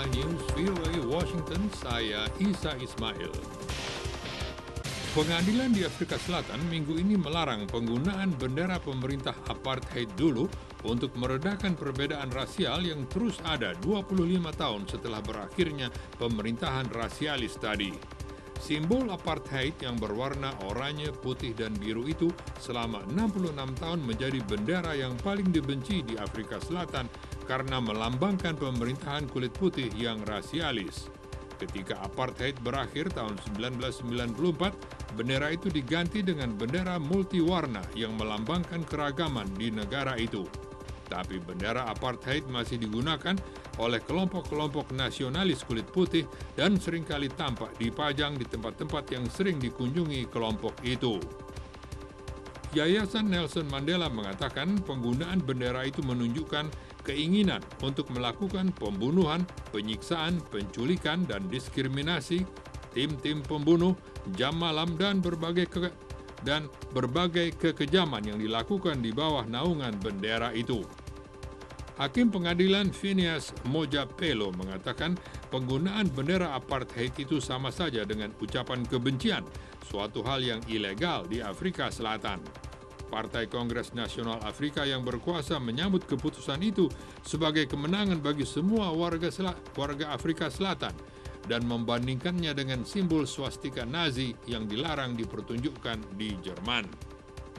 Headline News VOA Washington, saya Isa Ismail. Pengadilan di Afrika Selatan minggu ini melarang penggunaan bendera pemerintah apartheid dulu untuk meredakan perbedaan rasial yang terus ada 25 tahun setelah berakhirnya pemerintahan rasialis tadi. Simbol apartheid yang berwarna oranye, putih, dan biru itu selama 66 tahun menjadi bendera yang paling dibenci di Afrika Selatan karena melambangkan pemerintahan kulit putih yang rasialis. Ketika apartheid berakhir tahun 1994, bendera itu diganti dengan bendera multiwarna yang melambangkan keragaman di negara itu. Tapi bendera apartheid masih digunakan oleh kelompok-kelompok nasionalis kulit putih dan seringkali tampak dipajang di tempat-tempat yang sering dikunjungi kelompok itu. Yayasan Nelson Mandela mengatakan penggunaan bendera itu menunjukkan keinginan untuk melakukan pembunuhan, penyiksaan, penculikan, dan diskriminasi, tim-tim pembunuh, jam malam, dan berbagai kekejaman yang dilakukan di bawah naungan bendera itu. Hakim Pengadilan Phineas Mojapelo mengatakan penggunaan bendera apartheid itu sama saja dengan ucapan kebencian, suatu hal yang ilegal di Afrika Selatan. Partai Kongres Nasional Afrika yang berkuasa menyambut keputusan itu sebagai kemenangan bagi semua warga Afrika Selatan dan membandingkannya dengan simbol swastika Nazi yang dilarang dipertunjukkan di Jerman.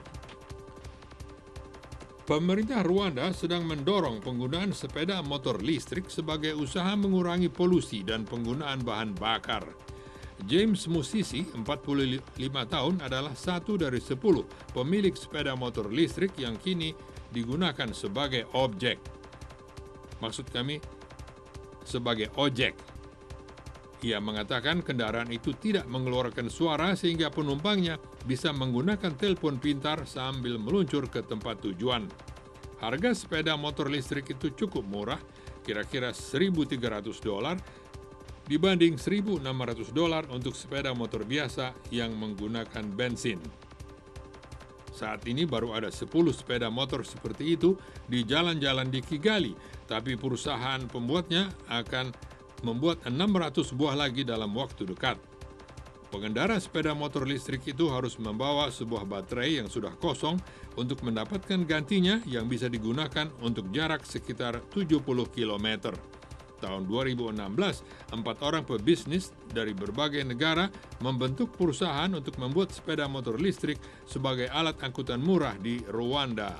Pemerintah Rwanda sedang mendorong penggunaan sepeda motor listrik sebagai usaha mengurangi polusi dan penggunaan bahan bakar. James Musisi, 45 tahun, adalah satu dari 10 pemilik sepeda motor listrik yang kini digunakan sebagai objek. Maksud kami, sebagai ojek. Ia mengatakan kendaraan itu tidak mengeluarkan suara sehingga penumpangnya bisa menggunakan telepon pintar sambil meluncur ke tempat tujuan. Harga sepeda motor listrik itu cukup murah, kira-kira $1.300 dibanding $1.600 untuk sepeda motor biasa yang menggunakan bensin. Saat ini baru ada 10 sepeda motor seperti itu di jalan-jalan di Kigali, tapi perusahaan pembuatnya akan membuat 600 buah lagi dalam waktu dekat. Pengendara sepeda motor listrik itu harus membawa sebuah baterai yang sudah kosong untuk mendapatkan gantinya yang bisa digunakan untuk jarak sekitar 70 km. Tahun 2016, 4 orang pebisnis dari berbagai negara membentuk perusahaan untuk membuat sepeda motor listrik sebagai alat angkutan murah di Rwanda.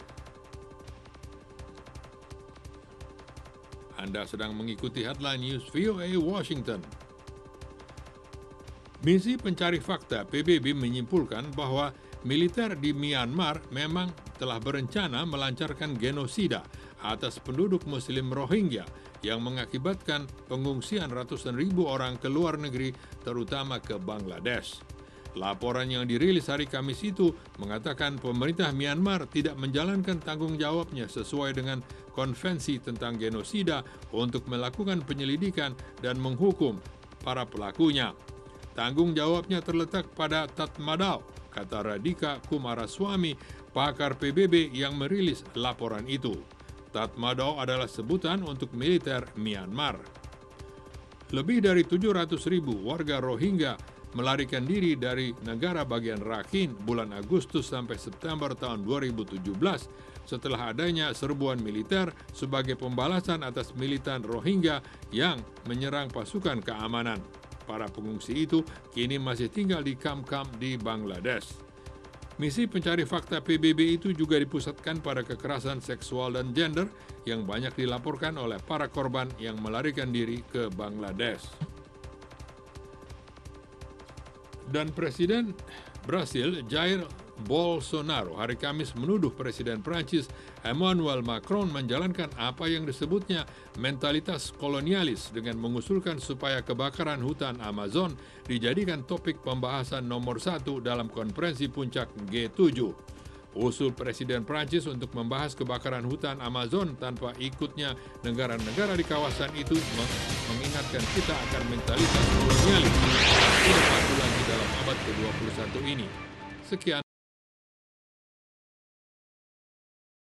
Anda sedang mengikuti Headline News VOA Washington. Misi Pencari Fakta PBB menyimpulkan bahwa militer di Myanmar memang telah berencana melancarkan genosida atas penduduk Muslim Rohingya yang mengakibatkan pengungsian ratusan ribu orang ke luar negeri, terutama ke Bangladesh. Laporan yang dirilis hari Kamis itu mengatakan pemerintah Myanmar tidak menjalankan tanggung jawabnya sesuai dengan konvensi tentang genosida untuk melakukan penyelidikan dan menghukum para pelakunya. Tanggung jawabnya terletak pada Tatmadaw, kata Radhika Kumaraswamy, pakar PBB yang merilis laporan itu. Tatmadaw adalah sebutan untuk militer Myanmar. Lebih dari 700.000 warga Rohingya melarikan diri dari negara bagian Rakhine bulan Agustus sampai September tahun 2017 setelah adanya serbuan militer sebagai pembalasan atas militan Rohingya yang menyerang pasukan keamanan. Para pengungsi itu kini masih tinggal di kamp-kamp di Bangladesh. Misi pencari fakta PBB itu juga dipusatkan pada kekerasan seksual dan gender yang banyak dilaporkan oleh para korban yang melarikan diri ke Bangladesh. Dan Presiden Brasil Jair Bolsonaro hari Kamis menuduh Presiden Prancis Emmanuel Macron menjalankan apa yang disebutnya mentalitas kolonialis dengan mengusulkan supaya kebakaran hutan Amazon dijadikan topik pembahasan nomor 1 dalam konferensi puncak G7. Usul Presiden Prancis untuk membahas kebakaran hutan Amazon tanpa ikutnya negara-negara di kawasan itu mengingatkan kita akan mentalitas kolonialis tidak patut lagi dalam abad ke-21 ini. Sekian